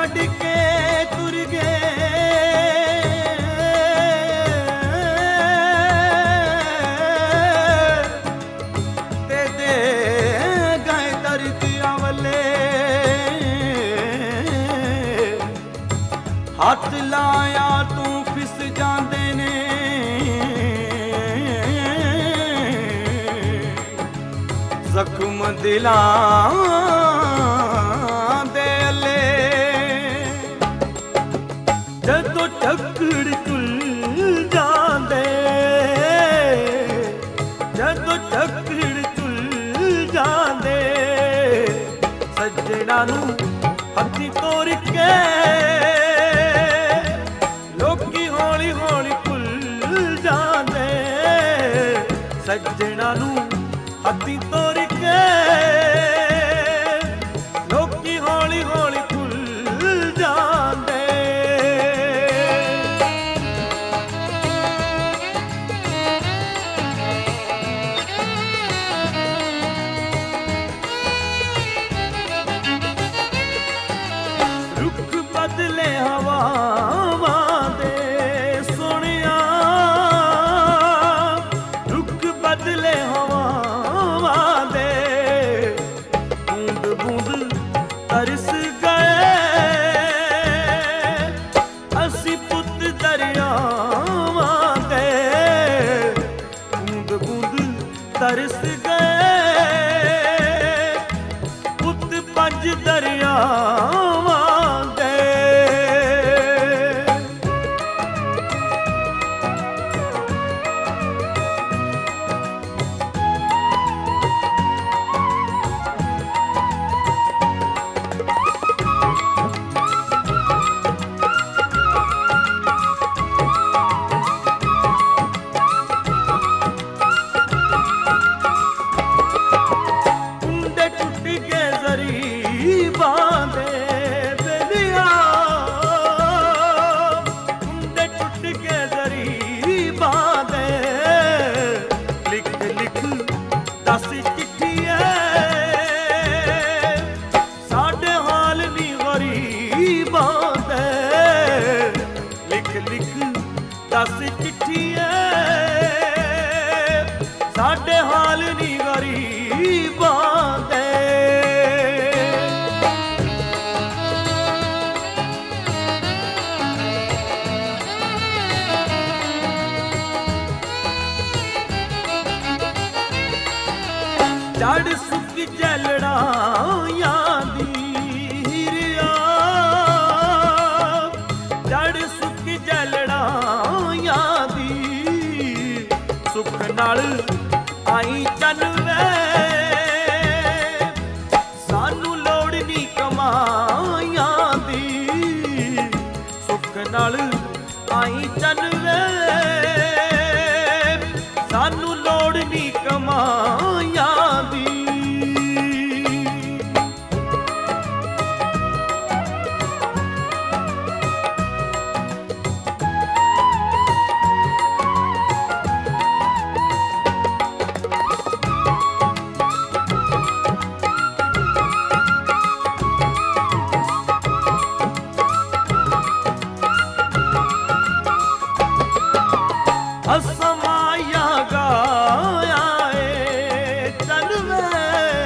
छड़ के तुर गए ते दे गए दर्दियां वले हथ लाया तू फिस जांदे ने जख्म दिलां दे ले जदों झगड़ तुल जांदे जदों झगड़ तुल जांदे सज्जणा नू हथी तोड़ के लोकी हौली हौली भुल जांदे सज्जणा नू हथी तोड़ के लोकी हौली हौली भुल जांदे रुख बदले हवावां दे सोहणिया रुख बदले हवावां दे बूंद बूंद तरस गए असी पुत दरियावां दे बूंद बूंद तरस गए पुत पंज दरियावां दे कुंडे टूट के ज़रीबां दे बेलिया कुंडे टूट के ज़रीबां दे लिख लिख दस चिट्ठियां साडे हाल नी गरीबां दे लिख लिख दस चिट्ठियां साडे हाल नी गरीबां दे जड़ सुख जलड़ायां दी हिरिया जड़ सुख जलड़ायां दी सुख नाल आई चल वे सानू लोड़ नी कमाइयां दी सुख नाल आई चल वे सानू लोड़ नी कमाइयां दी असमाया गाया चल वे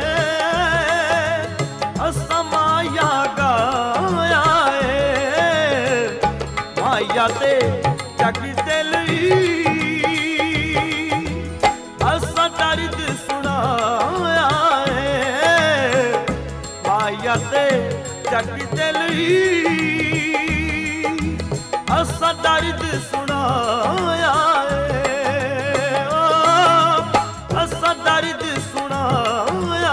असमाया गाया माया ते जग दिल असा दर्द सुनाया माया ते जग दिल असा दर्द सुनाया असा दर्द सुनाया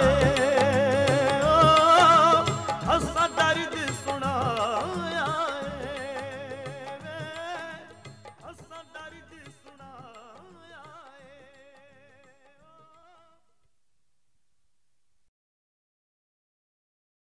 असा दर्द सुनाया असा दर्द सुनाया